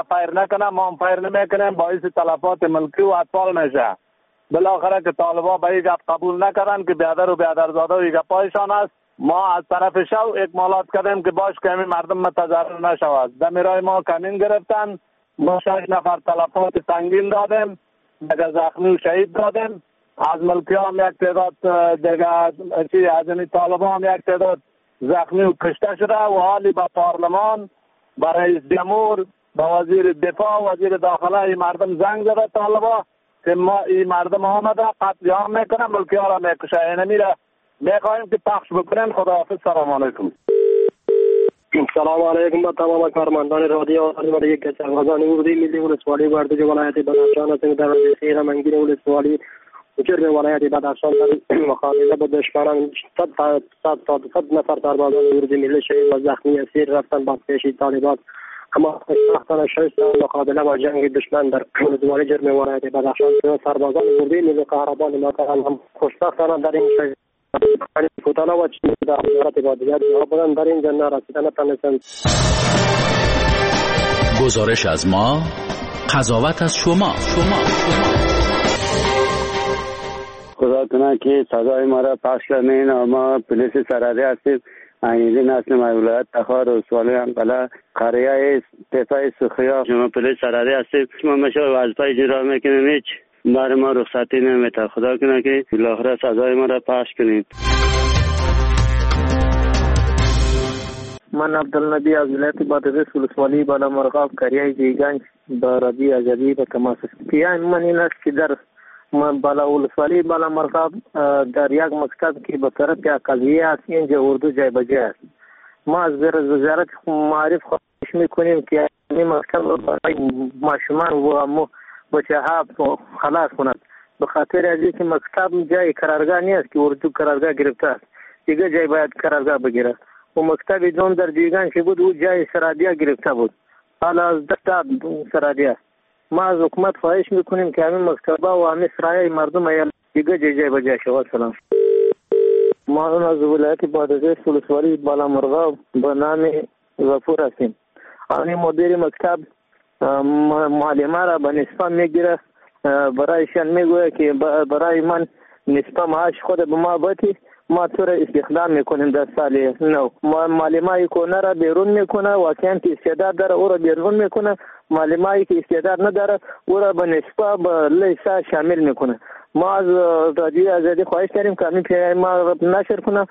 پیر نکنه، ما هم پیر نمیکنیم، باعث تلفات ملکی و اطفال میشه. بالاخره که طالبا به این گپ قبول نکردن که بیادر و بیادرزاده و این گپایشان است، ما از طرف شو اکمالات کردیم که باش کمی مردم متضرر نشود. دمیرای ما کمین گرفتن، ما 6 نفر تلفات سنگین دادیم، دیگه زخمی و شهید دادیم. از ملکی هم یک تعداد دیگه از این طالبا هم یک تعداد زخمی و کشته شده و حالی به پارلمان، به رئیس جمهور، به وزیر دفاع، وزیر داخله این مردم زنگ زده طالبا که ما این مردم آمده قتل عام میکنه، ملکی ها را میکشه. اینه میره میخواهیم که پخش بکنن. خداحافظ، سلام علیکم. سلام علیکم به تمام کارمندان رادیو و یک سربازان اردوی ملی ولسوالی وردوج ولایت بدخشان هستیم. در سیر منگیر ولسوالی جرم ولایت بدخشان در مقابله با دشمنان 100 نفر سربازان اردوی ملی شهید و زخمی اسیر رفتن با پیش طالبان. اما خوشبختانه 6 سال مقابله با جنگ دشمن در ولسوالی جرم ولایت بدخشان سربازان اردوی ملی قهرمان ما خوشبختانه در این شهید فوتانا و چیزی در وزارت بادیات جواب در این جنه رسیدن نتانستند. گزارش از ما، قضاوت از شما. خدا کنه که صدای ما را پخش کنین. ما پلیس سرحدی هستیم. اینجا نسل ولایت تخار و سوالی انقلا قریه تفای سخیا. شما پلیس سرحدی هستیم. ما میشه وظیفه اجرا میکنیم، هیچ برای ما رخصتی نمیده. خدا کنه که بالاخره صدای ما را پخش کنید. من عبدالنبی از ولایت بادغیس ولسوالی بالا مرغاب قریه جیگنج با ربی عجبی و کماس پیان. من این است که در بالا ولسوالی بالا مرغاب در یک مکتب که به طرف قضیه است، اینجا اردو جای بجای است. ما از وزارت معارف خواهش میکنیم که این مکتب برای معشومان و بچه ها خلاص کند، به خاطر از اینکه مکتب جای قرارگاه نیست که اردو قرارگاه گرفته است، دیگه جای باید قرارگاه بگیرد. و مکتب دوم در دیگان که بود او جای سرادیه گرفته بود، حالا از دست سرادیه. ما از حکومت خواهش میکنیم که همین مکتبه و همین سرایه مردم ایال دیگه جای بجای شود. سلام. ما از ولایت بادغیس ولسوالی بالا مرغاب به نام غفور هستیم. همین مدیر مکتب معلمه را به نسبه میگیره، برایشان میگویه که برای من نسبه معاش خود به ما باتی، ما تو را استخدام میکنیم در سال نو. معلمه کنه را بیرون میکنه، واقعا که استعداد داره او را بیرون میکنه، معلمه که استعداد نداره او را به نسبه به لیسا شامل میکنه. ما از رادیو آزادی خواهش داریم که همین پیام ما را نشر کنه.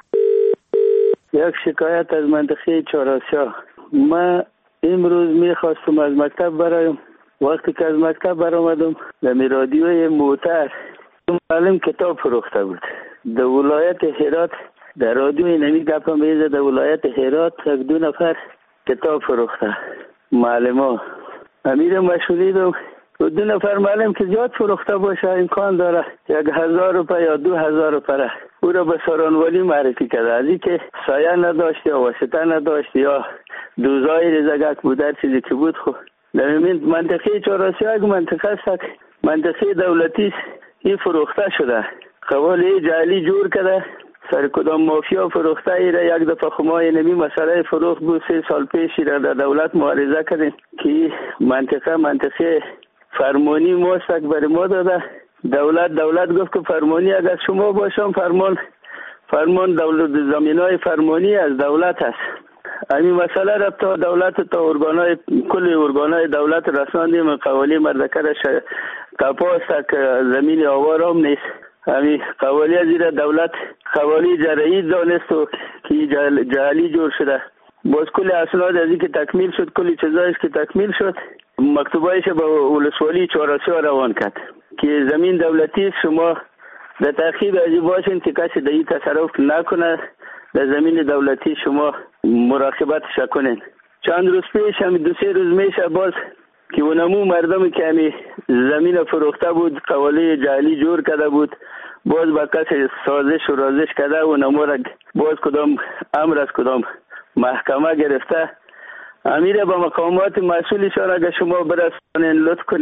یک شکایت از منطقه چهارآسیا. ما امروز میخواستم از مکتب برایم. وقتی که از مکتب برآمدم در رادیوی موتر معلم کتاب فروخته بود در ولایت هرات. در رادیوی نمی گپم بیزه در ولایت هرات 1-2 نفر کتاب فروخته معلم. امیر مشهوریدم و 2 نفر معلم که زیاد فروخته باشه امکان داره 1000 روپیه یا 2000 روپیه او را به سارانوالی معرفی کرده، از اینکه سایه نداشت یا واسطه نداشت یا دوزای رزگک بود، هر چیزی که بود. خب در این منطقه چهارآسیا یک منطقه است، منطقه دولتی این فروخته شده، قوالی جعلی جور کرده، سر کدام مافیا فروخته ای را. یک دفعه خمای نمی مسئله فروخت بود 3 سال پیش را در دولت معارضه کردیم که منطقه فرمانی ماست بر ما داده. دولت گفت که فرمانی اگر شما باشم فرمان دولت زمینای فرمانی از دولت است. همین مسئله را تا دولت تا کل ارگانای دولت رساندیم. قوالی مردکرش کپاست که زمین آوارم نیست. همین قوالی از این دولت قوالی جرعی دانست و که جعلی جور شده. باز کل اسناد از این که تکمیل شد، کل چیزایش که تکمیل شد، مکتوبایش به ولسوالی چهارآسیا روان کرد که زمین دولتی شما در ترخیب ازی باشین که کسی در این تصرف نکنه، در زمین دولتی شما مراقبتش کنین. چند روز پیش هم 2-3 روز میشه باز که اونمو مردمی که همی زمین فروخته بود قوالی جعلی جور کرده بود، باز با کسی سازش و رازش کرده اونمو را باز کدام امر از کدام محکمه گرفته. امیره با مقامات مسئولیشان اگر شما برسانین لطف کنین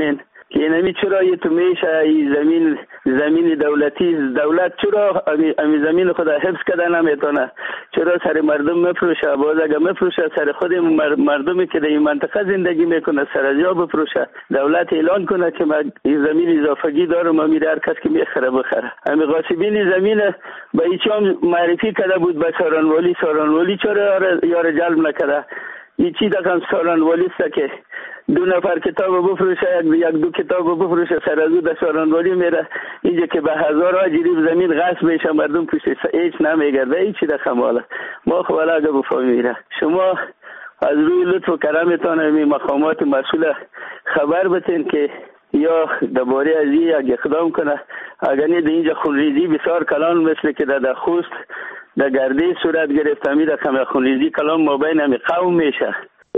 که اینمی چرا یه تو میشه این زمین دولتی دولت چرا امی زمین خود حفظ کردن نمیتونه، چرا سر مردم مفروشه؟ باز اگه مفروشه سر خود مردمی که در این منطقه زندگی میکنه سر از جا بفروشه، دولت اعلان کنه که من این زمین اضافگی دارم، امیر هر کس که میخره بخره. امی غاصبین زمین به ایچام معرفی کرده بود به سارانوالی چرا یار جلب نکرده؟ این چی دقیقا سارانوالی است که 2 نفر کتاب بفروشه، یک دو کتاب بفروشه سر از او در سارانوالی میره، اینجا که به هزارها جریب زمین غصب میشه مردم پوشه هیچ نمیگرده. این چی دقیقا ماله ما خواهلا اگه بفهمیره شما از روی لطف و کرمتان همی مقامات مسئول خبر بتین که یا درباره از این اقدام کنه. اگر نه در اینجا خونریزی بسیار کلان مثل که در خوست در گردی صورت گرفت، همی در کم خونریزی کلان مابین همی قوم میشه.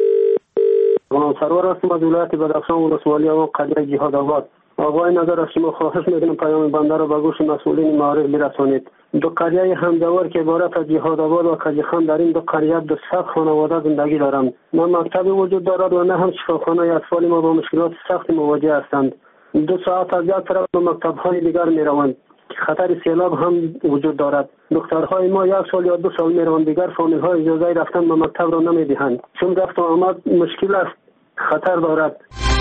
سرور هستم از ولایت بدخشان ولسوالی و قریه جهاد آباد. آقای نظر از شما خواهش میکنم پیام بنده را به گوش مسئولین معارف برسانید. 2 قریه همدور که عبارت از جهاد آباد و کجیخان در این 2 قریه 200 خانواده زندگی دارند. نه مکتبی وجود دارد و نه هم شفاخانه. اطفال ما با مشکلات سخت مواجه هستند. 2 ساعت از یک طرف به مکتب‌های دیگر میروند. خطر سیلاب هم وجود دارد. دخترهای ما 1 سال یا 2 سال میروند، دیگر فامیل‌ها اجازه رفتن به مکتب را نمیدهند، چون رفت و آمد مشکل است، خطر دارد.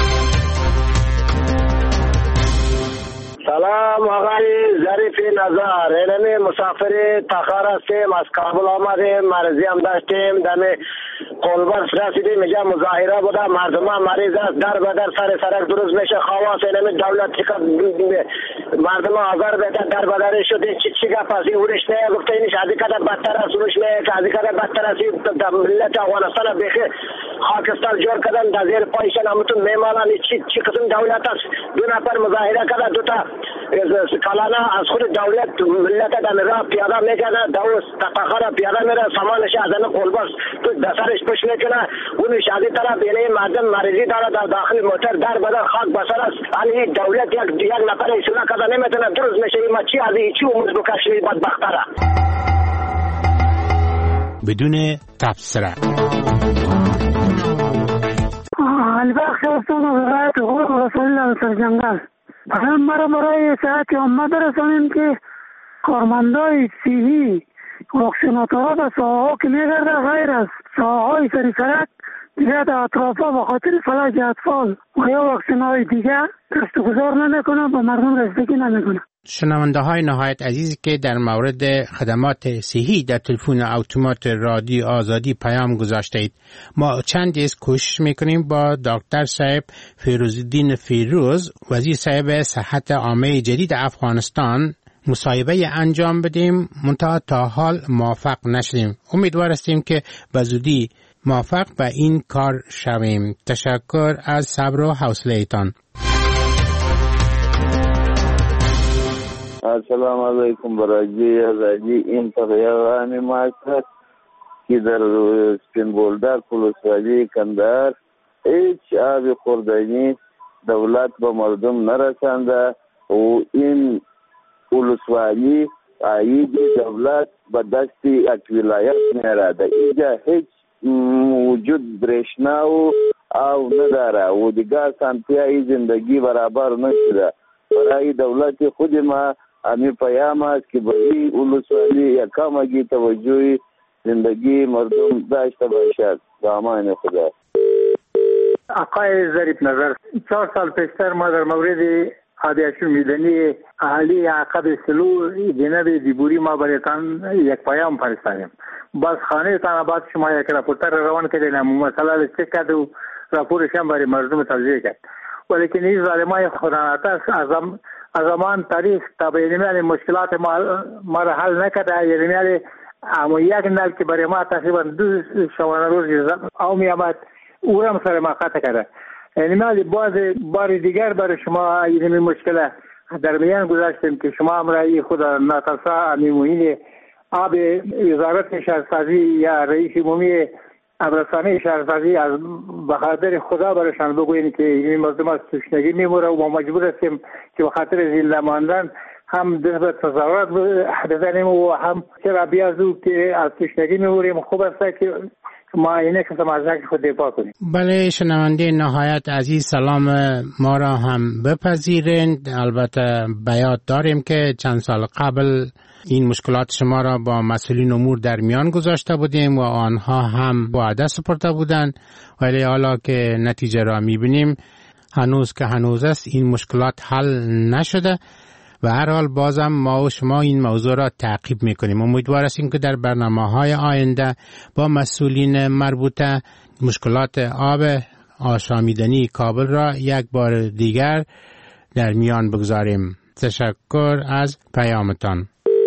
سلام آقای ظریف نظر، اینمی مسافر تخار هستیم، از کابل آمدیم، مرضی هم داشتیم، دمی قلبرس رسیدیم، اینجا مظاهره بوده، مردم هم مریض است، در به در سر سرک درست میشه، خواست اینمی دولت چقدر مردم آزار بهتر در به در شده، چی گپ است اورش نه گفته اینش از اینکه بدتر است اورش نه که از اینکه بدتر است. ملت افغانستان بخیر خاکستر جور کردن در زیر پایشان همتون میمالن. چی قسم دولت است؟ 2 نفر مظاهره کرده، 2 تا کلانه از خود دولت ملت در راه پیاده میکنه، دوست تفخر پیاده میره، سامانش از این قلباس تو دسرش پشت میکنه، اونش از این طرف یعنی مردم مریضی داره در داخل موتر در بدر خاک بسر است. علی دولت یک نفر ایشون کذا نمیتونه درست میشه. ما چی از این چی عمر بکشی بدبختره بدون تبصره. البخش استان ولایت غور رسول الله سرجنگل هم برای ساعت امت رسانیم که کارمندای صحی واکسیناتورها به ساحه‌ها که میگرده غیر از ساحه‌های سر سرک دیگه در اطرافا به خاطر فلج اطفال و یا واکسین‌های دیگه دست گذار نمیکنه، به مردم رسیدگی نمیکنه. شنونده های نهایت عزیزی که در مورد خدمات صحی در تلفن اتومات رادیو آزادی پیام گذاشته اید، ما چند کوشش میکنیم با دکتر صاحب فیروزالدین فیروز وزیر صاحب صحت عامه جدید افغانستان مصاحبه انجام بدیم، منتها تا حال موفق نشدیم. امیدوار هستیم که به زودی موفق به این کار شویم. تشکر از صبر و حوصله ایتان. السلام علیکم برای این پیغام ماست که در سپین بولدک ولسوالی کندهار هیچ آب خوردنی دولت به مردم نرسانده و این ولسوالی عاید دولت به دست یک ولایت میراده. اینجا هیچ وجود برشنا و آب نداره و دیگر سانتیای زندگی برابر نشده. برای دولت خود ما امی پیام است که برای ولسوالی یکمگی توجه زندگی مردم داشته باشد. به امان خدا. آقای ظریف نظر، 4 سال پیشتر ما در مورد عادیشو میدنی اهالی عقب سلو جناب دیبوری ما برایتان یک پیام فرستادیم. باز خانه تان بعد شما یک راپورتر روان کردین، مسئله چک کرد و راپورش هم برای مردم توضیح کرد. ولیکن این ظالمای خوداناتا از زمان تاریخ تا به یعنی مشکلات ما را حل نکرده. یعنی اما یک نل که برای ما تقریبا 2 شبانه روز او می آمد او هم سر ما قطع کرده. یعنی باز بار دیگر برای شما این مشکل در میان گذاشتیم که شما هم رای خود ناترسا میمونین آب وزارت شهرسازی یا رئیس عمومی ابرسانه شهرسازی از بخاطر خدا برایشان بگوییم که این مردم از تشنگی میموره و ما مجبور هستیم که بخاطر زنده ماندن هم به تظاهرات بزنیم و هم چرا بیازو که از تشنگی میموریم. خوب است که ما اینه که از حق خود دفاع کنیم. بله شنونده نهایت عزیز، سلام ما را هم بپذیرند. البته بیاد داریم که چند سال قبل این مشکلات شما را با مسئولین امور در میان گذاشته بودیم و آنها هم وعده سپرده بودند، ولی حالا که نتیجه را میبینیم هنوز که هنوز است این مشکلات حل نشده. و هر حال بازم ما و شما این موضوع را تعقیب میکنیم. امیدوار هستیم که در برنامه‌های آینده با مسئولین مربوطه مشکلات آب آشامیدنی کابل را یک بار دیگر در میان بگذاریم. تشکر از پیامتان.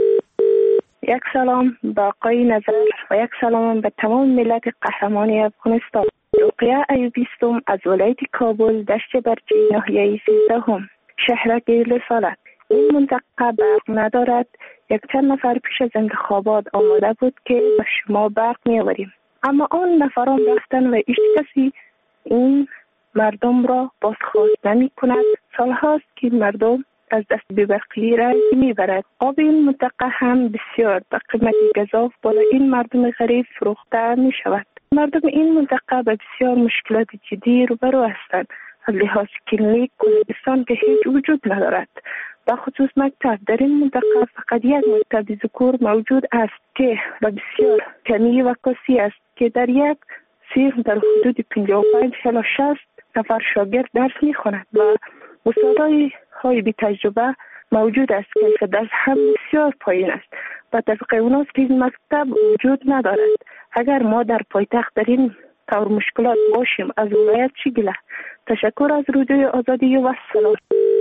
یک سلام به آقای نظر و یک سلام به تمام ملت قهرمانی افغانستان. رقیه ایوبیستم از ولایت کابل، دشت برچی، ناحیه 13 شهر گیل سالک. این منطقه برق ندارد. یک چند نفر پیش از انتخابات آماده بود که به شما برق می‌آوریم، اما آن نفران رفتن و هیچ کسی این مردم را بازخواست نمی کند. سالهاست که مردم از دست بی‌برقی را میبرد. آب این منطقه هم بسیار به قیمت گزاف برای این مردم غریب فروخته می شود. مردم این منطقه به بسیار مشکلات جدی روبرو هستند. از لحاظ کلینیک کلینیستان که هیچ وجود ندارد. به خصوص مکتب در این منطقه فقط یک مکتب ذکور موجود است که به بسیار کمی و کسی است که در یک صنف در حدود 55 الی 60 نفر شاگرد درس می‌خواند و استادای بی تجربه موجود است که درس هم بسیار پایین است و طبق اوناست که این مکتب وجود ندارد. اگر ما در پایتخت در این طور مشکلات باشیم از ولایت چی گله. تشکر از رادیوی آزادی و سلام.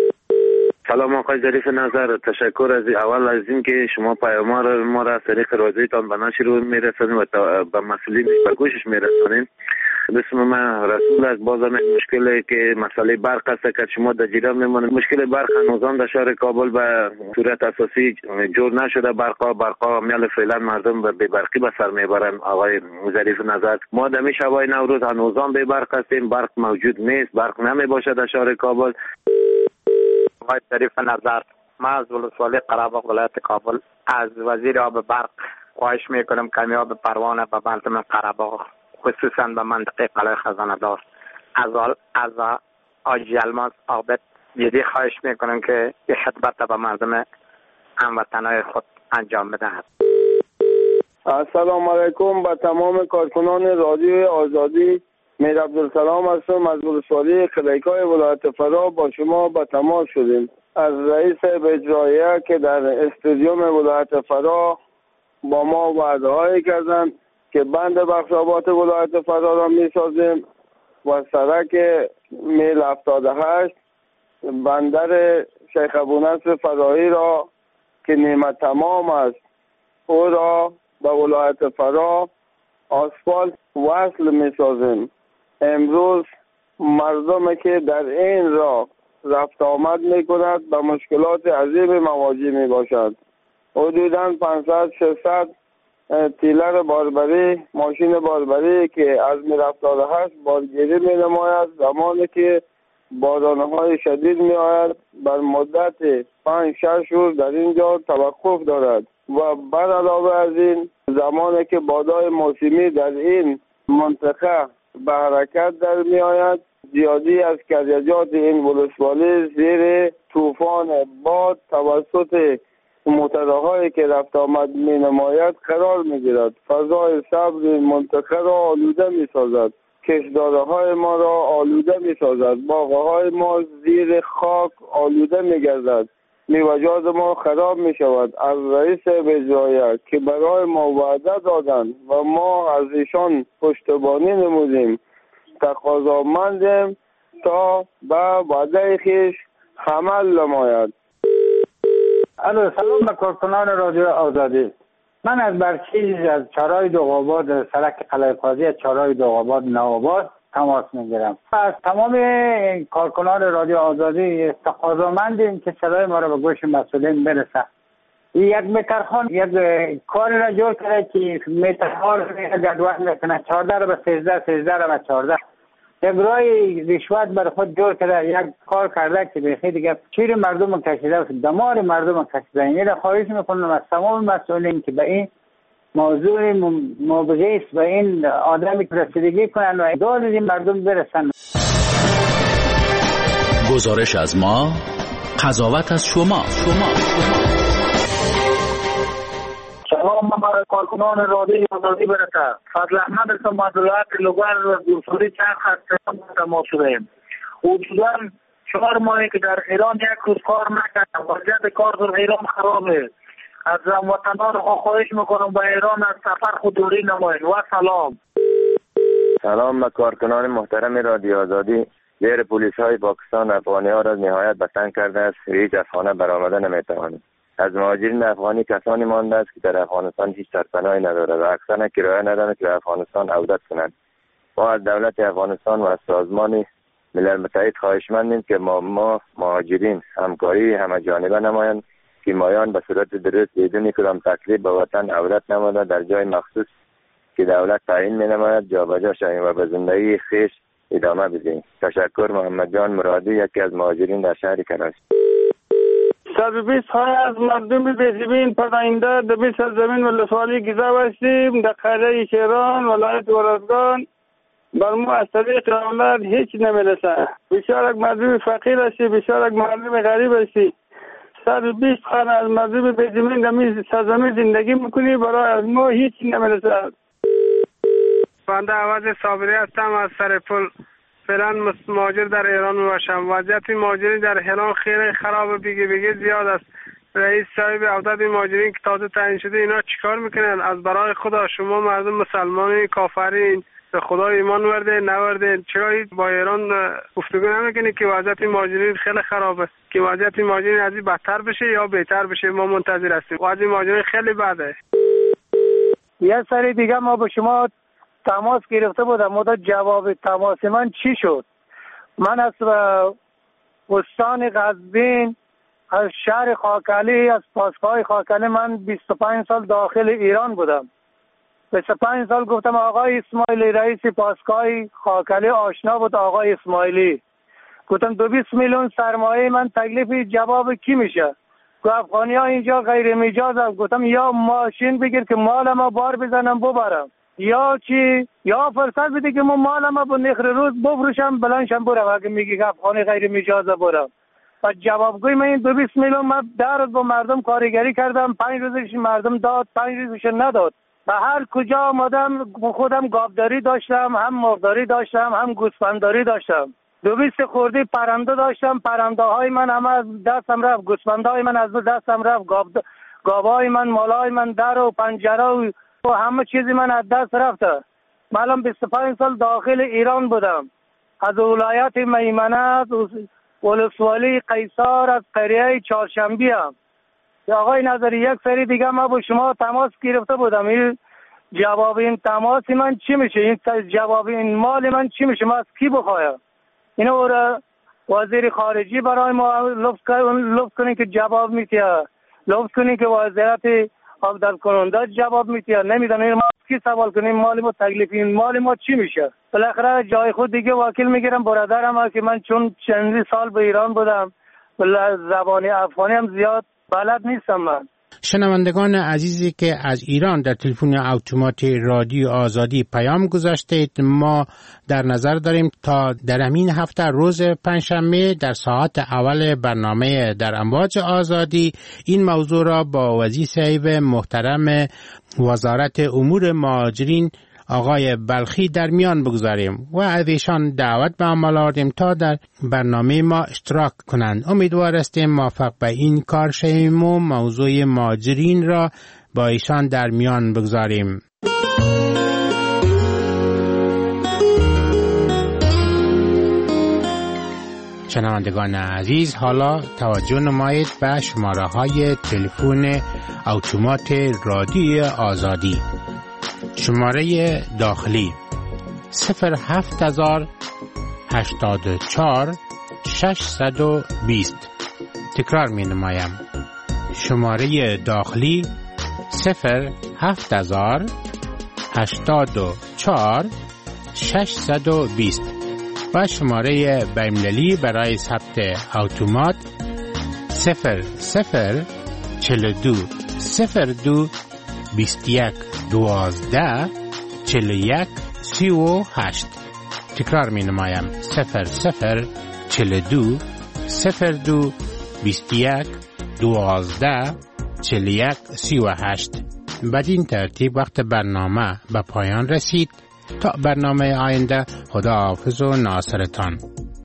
سلام آقای ظریف نظر، تشکر از اول از این که شما پیام ما را از طریق رادیویتان به نشر میرسانید و به مسئولین به گوشش میرسانید. بسم من رسول از بازم مشکلی که مسئله برق است که شما در جریان میمانید. مشکل برق هنوزان در شهر کابل به صورت اساسی جور نشده. برقا میل فعلا مردم به برقی به سر میبرن. آقای ظریف نظر، ما در شبای نوروز هنوزان به برق هستیم. برق موجود نیست، برق نمی باشد در شهر کابل. آقای ظریف نظر، ما از ولسوالی قره‌باغ ولایت کابل از وزیر آب برق خواهش میکنم کمی آب پروانه به منطقه قره‌باغ خصوصا به منطقه قلعه خزانه دار از آجی الماس آبت جدی خواهش میکنم که این خدمت به مردم هموطنای خود انجام بدهد. السلام علیکم به تمام کارکنان رادیو آزادی. میر عبدالسلام هستم از ولسوالی کلیکای ولایت فرا. با شما به تماس شدیم از رئیس اجراییه که در استادیوم ولایت فرا با ما وعده هایی کردن که بند بخشابات ولایت فرا را می سازیم و سرک میل 78 بندر شیخ ابونصر فرایی را که نیمه تمام است او را به ولایت فرا آسفالت وصل می سازیم. امروز مردم که در این راه رفت آمد می کند به مشکلات عظیم مواجه می باشد. حدوداً 500-600 تیلر باربری، ماشین باربری که از میرفتارهاش بارگیری می نماید زمانی که بارانهای شدید می آید بر مدت 5-6 روز در اینجا توقف دارد و بر علاوه از این زمانی که بادای موسمی در این منطقه به حرکت در می آید زیادی از کریجات این ولسوالی زیر طوفان باد توسط موتورهایی که رفت آمد می نماید قرار می گیرد. فضای سبز این منطقه را آلوده می سازد. کشدارهای ما را آلوده می سازد. باغهای ما زیر خاک آلوده می گردد. میوه‌جات ما خراب می شود. از رئیس اجراییه که برای ما وعده دادند و ما از ایشان پشتیبانی نمودیم تقاضامندیم تا به وعده خویش عمل نماید. سلام به کارکنان رادیو آزادی. من از برچی از چهارراه دوغاباد سرک قلعه قاضی از چهارراه دوغاباد نوآباد تماس میگیرم. از تمام کارکنان رادیو آزادی تقاضامندیم که صدای ما را به گوش مسئولین برسه. یک مترخان یک کاری را جور کرده که مترها را جدول میکنه 14 را به 13 را به 14. یک رای رشوت بر خود جور کرده یک کار کرده که بخی دیگه چیر مردم کشیده و دمار مردم کشیده. این را خواهش میکنم از تمام مسئولین که به این موضوع مبغی است و این آدمی که رسیدگی کنن و داد این مردم برسن. گزارش از ما، قضاوت از شما. سلام، من کارکنان رادیوی آزادی برسد. فضل احمد هستم از ولایت لوگر گلسوری چند خط تماس شدیم. حدوداً 4 ماهی که در ایران یک روز کار نکردم. وضعیت کار در ایران خرابه. از هموطنان خواهش میکنم به ایران از سفر خود دوری نمایید. و سلام به کارکنان محترم رادیو آزادی. زیر پلیس های پاکستان افغانی ها را نهایت به تنگ کرده است. هیچ از خانه برآمده نمیتوانید. از مهاجرین افغانی کسانی مانده است که در افغانستان هیچ سرپناهی ندارد و اکثرا کرایه ندارند که به افغانستان عودت کنند. ما از دولت افغانستان و از سازمان ملل متحد خواهشمندیم که ما مهاجرین همکاری همه جانبه نمایند که مایان به صورت درست بدون کدام تکلیف به وطن عودت نموده در جای مخصوص که دولت تعیین می‌نماید جابجا شویم و به زندگی خویش ادامه بدهیم. تشکر. محمد جان مرادی، یکی از مهاجرین در شهر کراچی. 120 های از مردم بی‌زمین پراینده در 20 زمین ولسوالی گیزه باشیم در قریه شیران ولایت ورزگان. بر ما از طریق دولت هیچ نمیرسه. بسیار یک مردم فقیر هستی، بسیار یک مردم غریب هستی. 120 خانه از مردم بی‌زمین در سرزمین زندگی میکنی، برای از ما هیچ نمیرسه. بنده عوض صابری هستم از سر پل. فعلا مهاجر در ایران باشم. وضعیت مهاجرین در ایران خیلی خرابه، بیگه زیاد است. رئیس صاحب عدد مهاجرین که تازه تعیین شده اینا چیکار میکنن؟ از برای خدا شما مردم مسلمانی کافرین به خدا ایمان ورده نورده، چرا با ایران گفتگو نمیکنی که وضعیت مهاجرین خیلی خرابه، که وضعیت مهاجرین از این بدتر بشه یا بهتر بشه؟ ما منتظر هستیم. وضعیت مهاجرین خیلی بده. یه سری دیگه ما با شما تماس گرفته بودم، مدت جواب تماس من چی شد؟ من از استان قزوین، از شهر خاکعلی، از پاسگاه خاکعلی، من 25 سال داخل ایران بودم. 25 سال گفتم آقای اسماعیلی رئیس پاسگاه خاکعلی آشنا بود آقای اسماعیلی. گفتم 220 میلیون سرمایه من تکلیف جواب کی میشه؟ گفت افغانی ها اینجا غیر مجاز است. گفتم یا ماشین بگیر که مال ما بار بزنم ببرم، یا چی، یا فرصت بده که مال ما با نخر روز بفروشم بلندشم برم. اگه میگی که افغانی غیر مجاز برم، و جوابگوی من این 220 میلیون من در روز با مردم کارگری کردم. 5 روزش مردم داد، 5 روزش نداد. و هر کجا آمدم خودم گاوداری داشتم، هم مرغداری داشتم، هم گوسفندداری داشتم. 220 خورده پرنده داشتم. پرنده های من همه از دستم رفت، گوسفنده های من از دستم رفت، گاوهای من، مالای من، در و پنجره و همه چیزی من از دست رفته. من الان 25 سال داخل ایران بودم. از ولایت میمنه، ولسوالی قیصر، از قریه چهارشنبه هم. آقای نظری یک سری دیگه ما با شما تماس گرفته بودم. این جواب این تماس من چی میشه؟ این جواب این مال من چی میشه؟ ما از کی بخوایم؟ اینو وزیر خارجی برای ما لطف کنین که جواب میتیه، لطف کنین که وزارت عبدال کننده جواب میتیه. نمیدونم ما کی سوال کنیم مال ما تکلیف این مال ما چی میشه؟ بالاخره جای خود دیگه وکیل میگیرم. برادرم که من چون چندی سال به ایران بودم، زبان افغانی هم زیاد بلد نیستم من. شنوندگان عزیزی که از ایران در تلفن اتومات رادیو آزادی پیام گذاشتید، ما در نظر داریم تا در همین هفته روز پنجشنبه در ساعت اول برنامه در امواج آزادی این موضوع را با وزیر صاحب محترم وزارت امور مهاجرین آقای بلخی در میان بگذاریم و از ایشان دعوت به عمل آوردیم تا در برنامه ما اشتراک کنند. امیدوار هستیم موفق به این کار شویم و موضوع مهاجرین را با ایشان در میان بگذاریم. شنوندگان عزیز، حالا توجه نمایید به شماره های تلفن اتومات رادیو آزادی. شماره داخلی 07084 620. تکرار می نمایم. شماره داخلی 07084 620 و شماره بین‌المللی برای ثبت اتومات 0042 02 21 12 41 38. تکرار می نمایم 00 42 02 21 12 41 38. بدین ترتیب وقت برنامه به پایان رسید. تا برنامه آینده، خدا حافظ و ناصرتان.